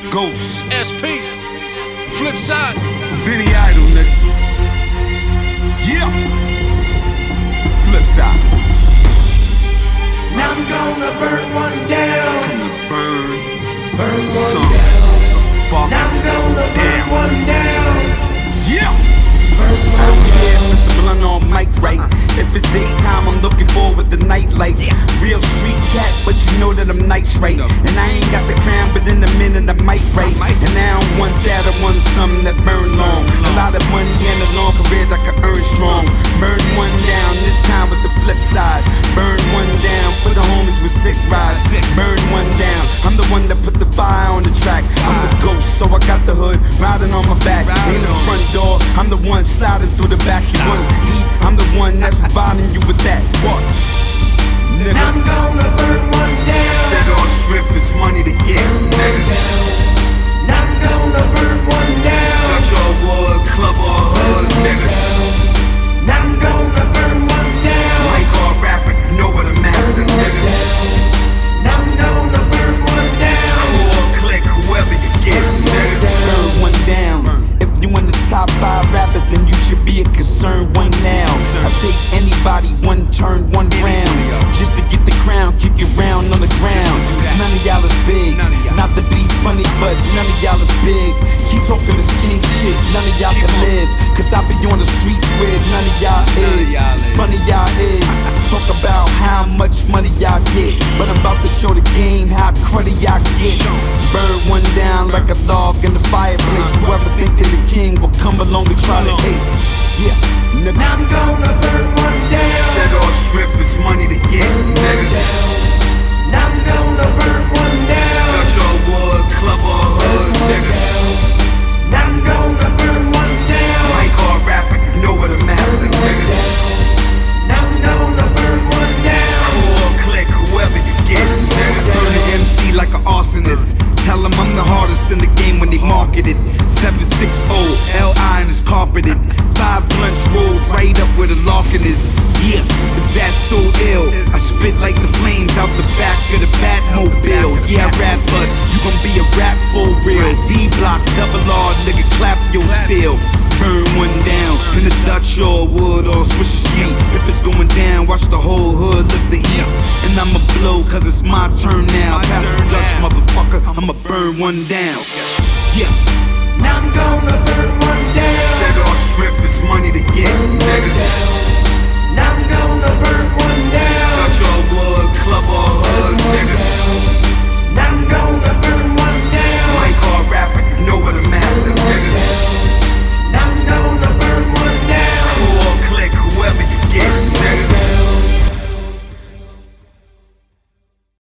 Ghost, SP, Flip Side, Vinny Idol, nigga. Yeah, Flip Side. Now I'm gonna burn one down. Burn one some down. fuck Now I'm gonna burn down. one down. Yeah. Burn I one don't care down. if it's a blunt on mic right. If it's daytime, I'm looking forward to nightlife. Real street cat, but you know that I'm nice, right? And I ain't got the crown, but in a minute I might, right? And I don't want that, I want something that burn long. A lot of money and a long career that I can earn strong. Burn one down, this time with the flip side. Burn one down for the homies with sick rides. Burn one down, I'm the one that put the fire on the track. I'm the ghost, so I got the hood riding on my back. In the front door, I'm the one sliding through the back. You want heat, I'm the one that's providing you with that. What? Nigga. Now I'm gonna burn one down. Set on strip, it's money to get, Burn one nigga. down. Now I'm gonna burn one down. Touch your wood, club or hood, Burn one nigga. down. Now I'm gonna burn one down. Like all rapper, you know what I'm after, Burn one nigga. down. Now I'm gonna burn one down. Cool, click, whoever you get, Burn one nigga. down. Burn one down. If you in the top 5 rappers, then you should be a concerned one now. I take anybody one turn, one round, just to get the crown, kick it round on the ground. Cause none of y'all is big, not to be funny, but none of y'all is big. Keep talking this king shit, none of y'all can live. Cause I be on the streets where none of y'all is. Funny y'all is. Talk about how much money y'all get, but I'm about to show the game how cruddy y'all get. Burn one down like a log in the fireplace. Whoever think they the king will come along and try to ace. Yeah, nigga. Now I'm gonna burn one down. Set off strip, it's money to get, Burn one nigga. down. Now I'm gonna burn one down. Touch your wood, club or hood, Burn one nigga. down. Now I'm gonna burn one down. Like all rapper, you know what I'm after, Burn one nigga. down. Now I'm gonna burn one down. Cool, click, whoever you get, Burn one nigga. down. Burn the MC like an arsonist. Tell them I'm the hardest in the game when they market it. 760 L.I. and it's carpeted. 5 blunts rolled right up where the Larkin is. Yeah, is that so ill? I spit like the flames out the back of the Batmobile. Yeah, I rap, but you gon' be a rap for real. D-block, double R, nigga, clap your steel. Burn one down in the Dutch or wood or Swisher Street. If it's going down, watch the whole hood lift the heat. And I'ma blow cause it's my turn now. Pass the Dutch, motherfucker, I'ma burn one down. Yeah. Now I'm gonna burn one down. Set off strip, it's money to get, Burn one nigga. down.